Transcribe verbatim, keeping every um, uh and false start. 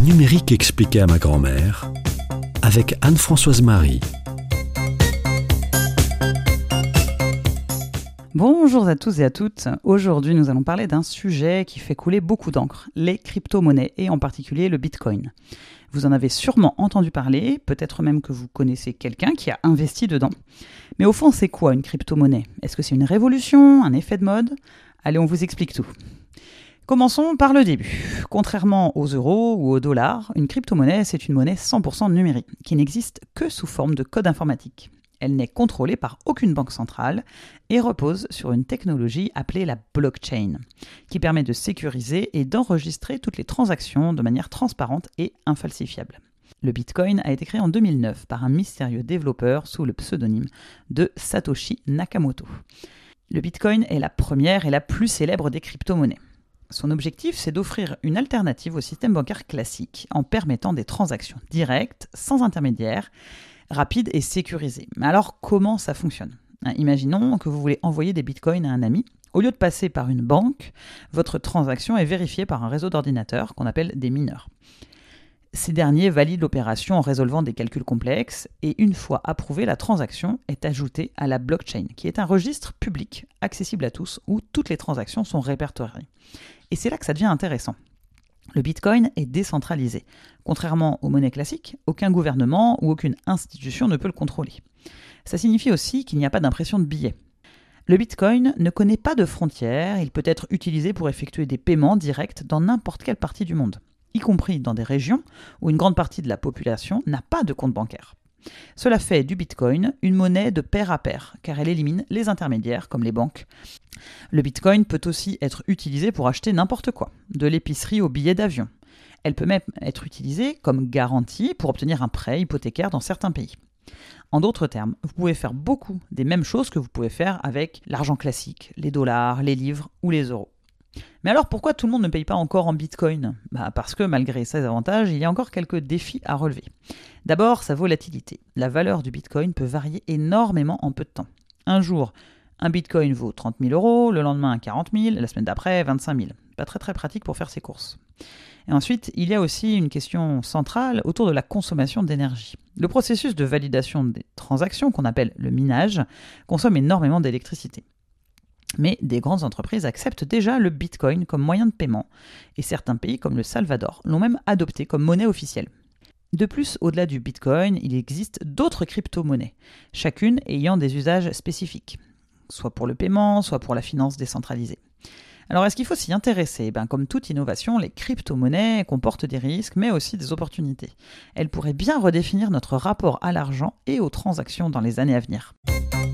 numérique expliqué à ma grand-mère avec Anne-Françoise Marie. Bonjour à tous et à toutes. Aujourd'hui, nous allons parler d'un sujet qui fait couler beaucoup d'encre, les crypto-monnaies et en particulier le Bitcoin. Vous en avez sûrement entendu parler, peut-être même que vous connaissez quelqu'un qui a investi dedans. Mais au fond, c'est quoi une crypto-monnaie ? Est-ce que c'est une révolution, un effet de mode ? Allez, on vous explique tout. Commençons par le début. Contrairement aux euros ou aux dollars, une crypto-monnaie, c'est une monnaie cent pour cent numérique, qui n'existe que sous forme de code informatique. Elle n'est contrôlée par aucune banque centrale et repose sur une technologie appelée la blockchain, qui permet de sécuriser et d'enregistrer toutes les transactions de manière transparente et infalsifiable. Le Bitcoin a été créé en deux mille neuf par un mystérieux développeur sous le pseudonyme de Satoshi Nakamoto. Le Bitcoin est la première et la plus célèbre des crypto-monnaies. Son objectif, c'est d'offrir une alternative au système bancaire classique en permettant des transactions directes, sans intermédiaire, rapides et sécurisées. Mais alors, comment ça fonctionne ? Imaginons que vous voulez envoyer des bitcoins à un ami. Au lieu de passer par une banque, votre transaction est vérifiée par un réseau d'ordinateurs qu'on appelle des mineurs. Ces derniers valident l'opération en résolvant des calculs complexes et une fois approuvée, la transaction est ajoutée à la blockchain, qui est un registre public accessible à tous où toutes les transactions sont répertoriées. Et c'est là que ça devient intéressant. Le Bitcoin est décentralisé. Contrairement aux monnaies classiques, aucun gouvernement ou aucune institution ne peut le contrôler. Ça signifie aussi qu'il n'y a pas d'impression de billets. Le Bitcoin ne connaît pas de frontières, il peut être utilisé pour effectuer des paiements directs dans n'importe quelle partie du monde, y compris dans des régions où une grande partie de la population n'a pas de compte bancaire. Cela fait du Bitcoin une monnaie de pair à pair, car elle élimine les intermédiaires comme les banques. Le Bitcoin peut aussi être utilisé pour acheter n'importe quoi, de l'épicerie au billet d'avion. Elle peut même être utilisée comme garantie pour obtenir un prêt hypothécaire dans certains pays. En d'autres termes, vous pouvez faire beaucoup des mêmes choses que vous pouvez faire avec l'argent classique, les dollars, les livres ou les euros. Mais alors pourquoi tout le monde ne paye pas encore en Bitcoin ? Bah parce que malgré ces avantages, il y a encore quelques défis à relever. D'abord, sa volatilité. La valeur du Bitcoin peut varier énormément en peu de temps. Un jour, un Bitcoin vaut trente mille euros, le lendemain quarante mille, la semaine d'après vingt-cinq mille. Pas très très pratique pour faire ses courses. Et ensuite, il y a aussi une question centrale autour de la consommation d'énergie. Le processus de validation des transactions, qu'on appelle le minage, consomme énormément d'électricité. Mais des grandes entreprises acceptent déjà le Bitcoin comme moyen de paiement, et certains pays comme le Salvador l'ont même adopté comme monnaie officielle. De plus, au-delà du Bitcoin, il existe d'autres crypto-monnaies, chacune ayant des usages spécifiques, soit pour le paiement, soit pour la finance décentralisée. Alors est-ce qu'il faut s'y intéresser ? Ben, comme toute innovation, les crypto-monnaies comportent des risques, mais aussi des opportunités. Elles pourraient bien redéfinir notre rapport à l'argent et aux transactions dans les années à venir.